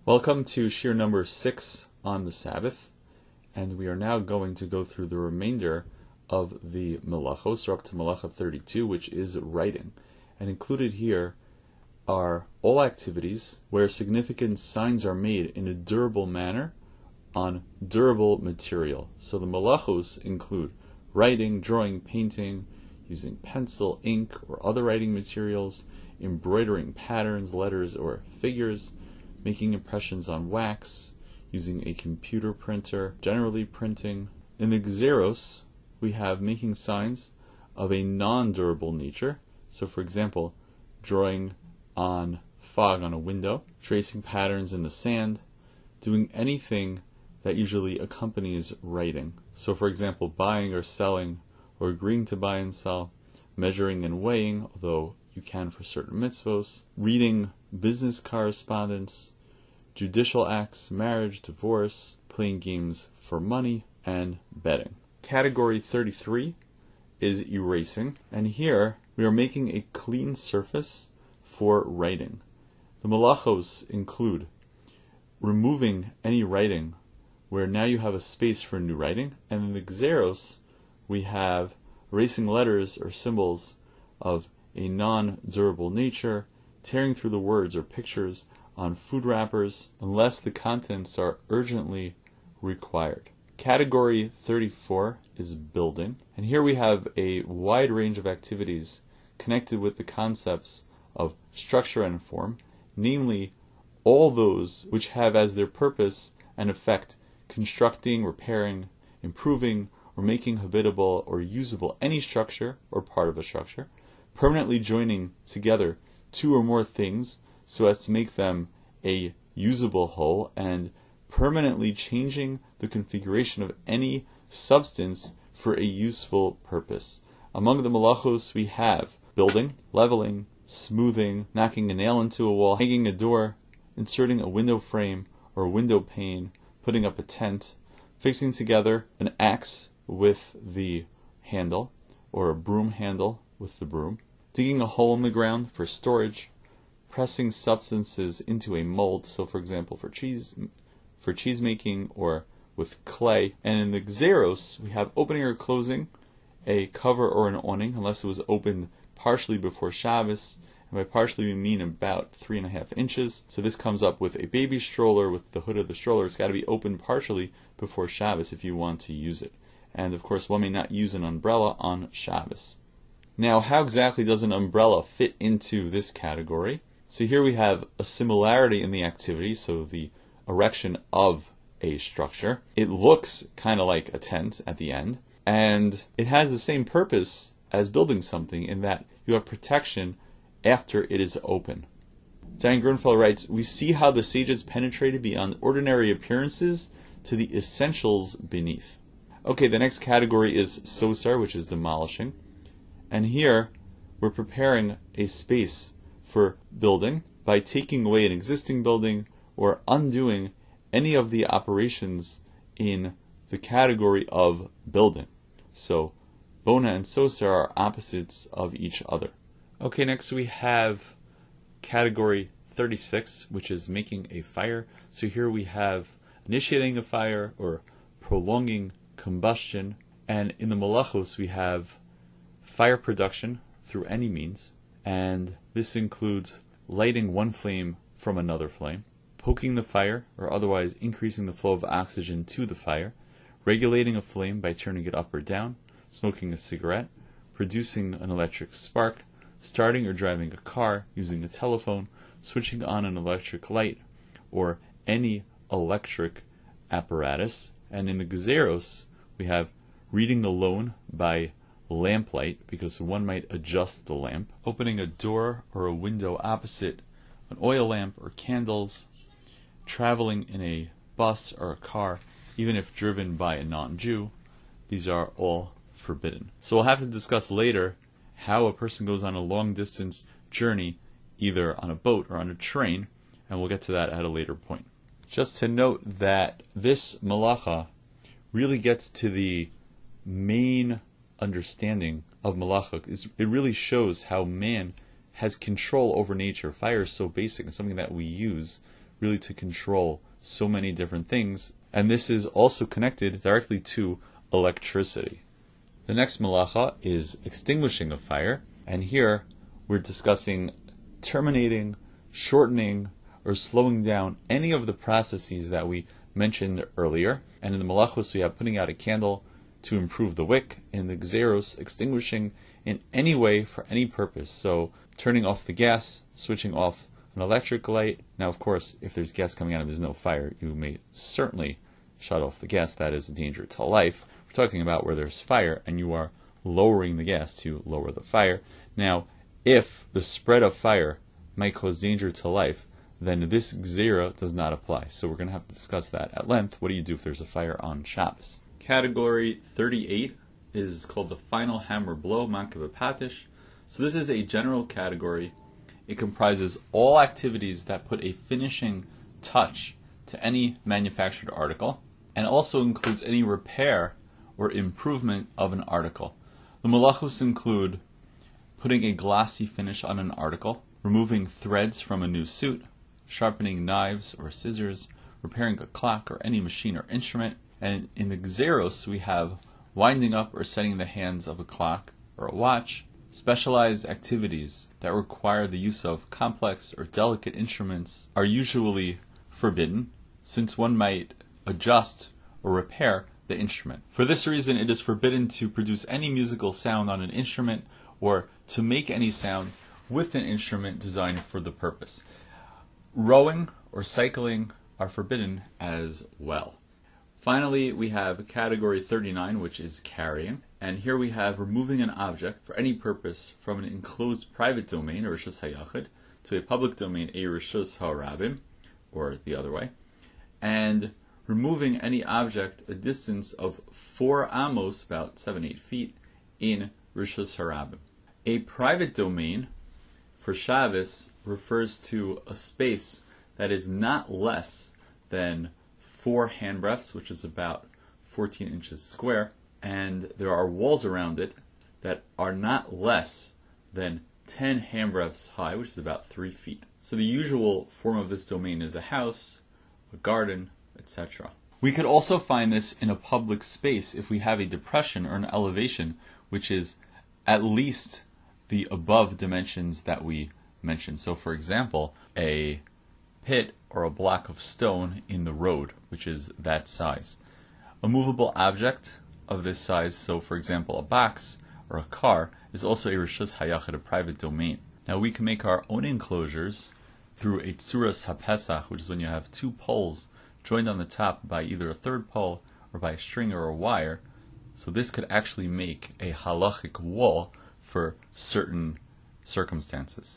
Welcome to Shir number 6 on the Sabbath, and we are now going to go through the remainder of the Melachos, or up to Melacha 32, which is writing. And included here are all activities where significant signs are made in a durable manner on durable material. So the Melachos include writing, drawing, painting, using pencil, ink, or other writing materials, embroidering patterns, letters, or figures, making impressions on wax, using a computer printer, generally printing. In the Gzeros, we have making signs of a non-durable nature. So for example, drawing on fog on a window, tracing patterns in the sand, doing anything that usually accompanies writing. So for example, buying or selling, or agreeing to buy and sell, measuring and weighing, although you can for certain mitzvos, reading business correspondence, judicial acts, marriage, divorce, playing games for money, and betting. Category 33 is erasing, and here we are making a clean surface for writing. The Melachos include removing any writing where now you have a space for new writing, and in the Gzeros we have erasing letters or symbols of a non-durable nature, tearing through the words or pictures on food wrappers unless the contents are urgently required. Category 34 is building, and here we have a wide range of activities connected with the concepts of structure and form, namely all those which have as their purpose and effect constructing, repairing, improving, or making habitable or usable any structure or part of a structure, permanently joining together two or more things so as to make them a usable whole, and permanently changing the configuration of any substance for a useful purpose. Among the Melachos we have building, leveling, smoothing, knocking a nail into a wall, hanging a door, inserting a window frame or a window pane, putting up a tent, fixing together an axe with the handle, or a broom handle with the broom, digging a hole in the ground for storage, pressing substances into a mold, so for example for cheese making or with clay. And in the Gzeros we have opening or closing a cover or an awning unless it was opened partially before Shabbos, and by partially we mean about 3.5 inches. So this comes up with a baby stroller. With the hood of the stroller, it's got to be opened partially before Shabbos if you want to use it. And of course one may not use an umbrella on Shabbos. Now, how exactly does an umbrella fit into this category? So here we have a similarity in the activity, so the erection of a structure. It looks kind of like a tent at the end, and it has the same purpose as building something in that you have protection after it is open. Diane Grunfeld writes, "We see how the sages penetrated beyond ordinary appearances to the essentials beneath." Okay, the next category is sosar, which is demolishing. And here we're preparing a space for building by taking away an existing building or undoing any of the operations in the category of building. So bona and sosar are opposites of each other. Okay, next we have category 36, which is making a fire. So here we have initiating a fire or prolonging combustion, and in the Melachos we have fire production through any means, and this includes lighting one flame from another flame, poking the fire or otherwise increasing the flow of oxygen to the fire, regulating a flame by turning it up or down, smoking a cigarette, producing an electric spark, starting or driving a car, using a telephone, switching on an electric light, or any electric apparatus. And in the Gzeros, we have reading alone by lamplight, because one might adjust the lamp, opening a door or a window opposite an oil lamp or candles, traveling in a bus or a car, even if driven by a non-Jew. These are all forbidden. So we'll have to discuss later how a person goes on a long distance journey, either on a boat or on a train, and we'll get to that at a later point. Just to note that this malacha really gets to the main understanding of malacha. It really shows how man has control over nature. Fire is so basic and something that we use really to control so many different things, and this is also connected directly to electricity. The next malacha is extinguishing a fire, and here we're discussing terminating, shortening, or slowing down any of the processes that we mentioned earlier. And in the malachos we have putting out a candle to improve the wick, and the gzeros, extinguishing in any way for any purpose. So turning off the gas, switching off an electric light. Now of course, if there's gas coming out and there's no fire, you may certainly shut off the gas. That is a danger to life. We're talking about where there's fire and you are lowering the gas to lower the fire. Now, if the spread of fire might cause danger to life, then this gzera does not apply. So we're going to have to discuss that at length. What do you do if there's a fire on Shabbos? Category 38 is called the final hammer blow, mankiv patish. So this is a general category. It comprises all activities that put a finishing touch to any manufactured article, and also includes any repair or improvement of an article. The malachos include putting a glossy finish on an article, removing threads from a new suit, sharpening knives or scissors, repairing a clock or any machine or instrument. And in the gzeros we have winding up or setting the hands of a clock or a watch. Specialized activities that require the use of complex or delicate instruments are usually forbidden, since one might adjust or repair the instrument. For this reason, it is forbidden to produce any musical sound on an instrument or to make any sound with an instrument designed for the purpose. Rowing or cycling are forbidden as well. Finally, we have category 39, which is carrying. And here we have removing an object for any purpose from an enclosed private domain, or rishus hayachid, to a public domain, a rishus harabim, or the other way. And removing any object a distance of 4 amos, about 7-8 feet, in rishus harabim. A private domain for Shabbos refers to a space that is not less than 4 handbreadths, which is about 14 inches square, and there are walls around it that are not less than 10 handbreadths high, which is about 3 feet. So the usual form of this domain is a house, a garden, etc. We could also find this in a public space if we have a depression or an elevation which is at least the above dimensions that we mentioned. So for example, a pit or a block of stone in the road, which is that size. A movable object of this size, so for example a box or a car, is also a rishus hayachid, a private domain. Now we can make our own enclosures through a tzuras hapesach, which is when you have 2 poles joined on the top by either a third pole or by a string or a wire. So this could actually make a halachic wall for certain circumstances.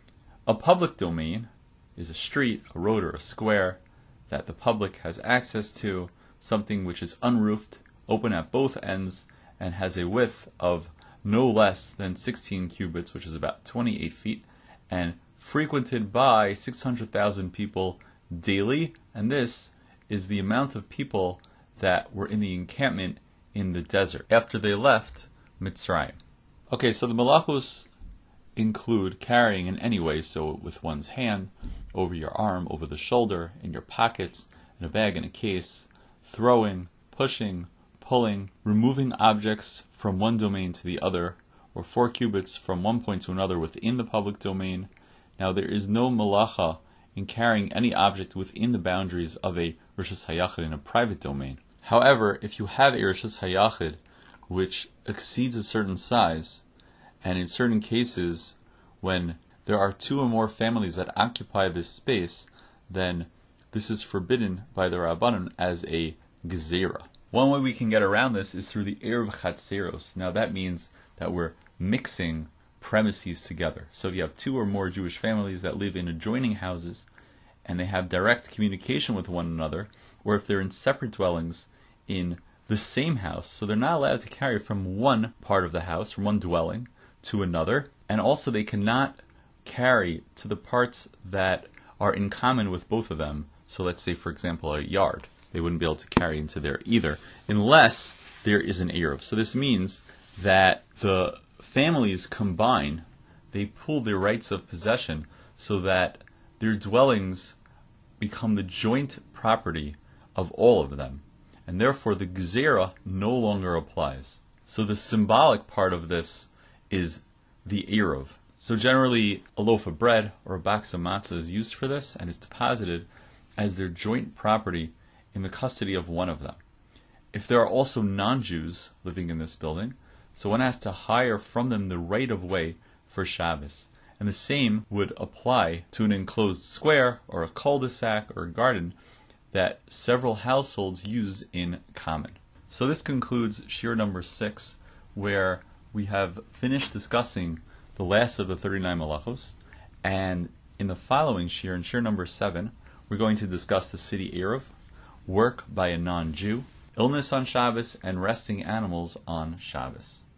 A public domain is a street, a road, or a square that the public has access to, something which is unroofed, open at both ends, and has a width of no less than 16 cubits, which is about 28 feet, and frequented by 600,000 people daily, and this is the amount of people that were in the encampment in the desert after they left Mitzrayim. Okay, so the malachos include carrying in any way, so with one's hand, over your arm, over the shoulder, in your pockets, in a bag, in a case, throwing, pushing, pulling, removing objects from one domain to the other, or 4 cubits from one point to another within the public domain. Now there is no malacha in carrying any object within the boundaries of a rishus hayachid in a private domain. However, if you have a rishus hayachid which exceeds a certain size, and in certain cases when there are 2 or more families that occupy this space, then this is forbidden by the Rabbanan as a gezerah. One way we can get around this is through the eruv chatzeros. Now that means that we're mixing premises together. So if you have 2 or more Jewish families that live in adjoining houses and they have direct communication with one another, or if they're in separate dwellings in the same house, so they're not allowed to carry from one part of the house, from one dwelling, to another, and also they cannot carry to the parts that are in common with both of them. So let's say, for example, a yard. They wouldn't be able to carry into there either, unless there is an eruv. So this means that the families combine, they pool their rights of possession, so that their dwellings become the joint property of all of them, and therefore the Gezerah no longer applies. So the symbolic part of this is the Eruv. So generally, a loaf of bread or a box of matzah is used for this and is deposited as their joint property in the custody of one of them. If there are also non-Jews living in this building, so one has to hire from them the right of way for Shabbos. And the same would apply to an enclosed square or a cul-de-sac or a garden that several households use in common. So this concludes Shiur number 6, where we have finished discussing the last of the 39 Malachos, and in the following Shiur, in Shiur number 7, we're going to discuss the city Eruv, work by a non-Jew, illness on Shabbos, and resting animals on Shabbos.